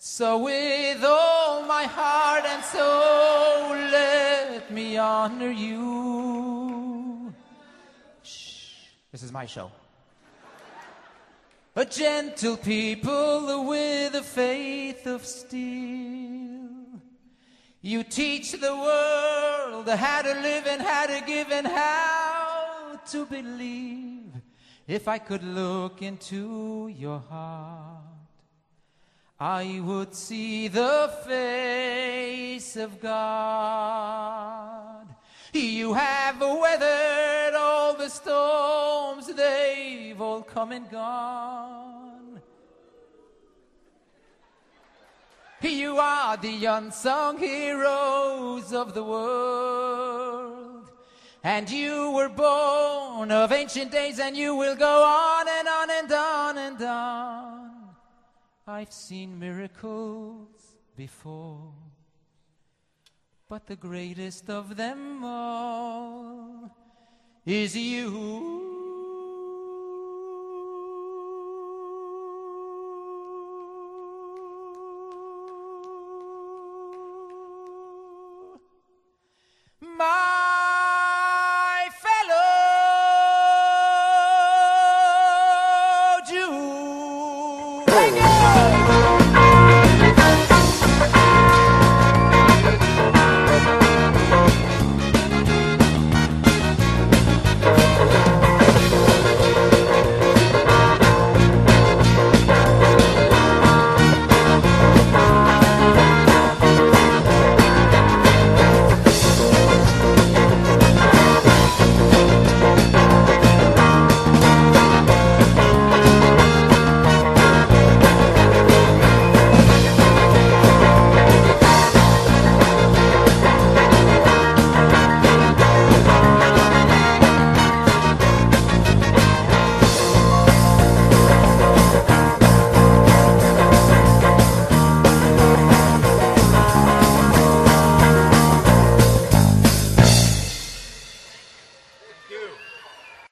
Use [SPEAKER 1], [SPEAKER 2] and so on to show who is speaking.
[SPEAKER 1] So with all my heart and soul, let me honor you. Shh, this is my show. A gentle people with a faith of steel. You teach the world how to live and how to give and how to believe. If I could look into your heart, I would see the face of God. You have weathered all the storms, they've all come and gone. You are the unsung heroes of the world. And you were born of ancient days, and you will go on and on and on and on. I've seen miracles before, but the greatest of them all is you.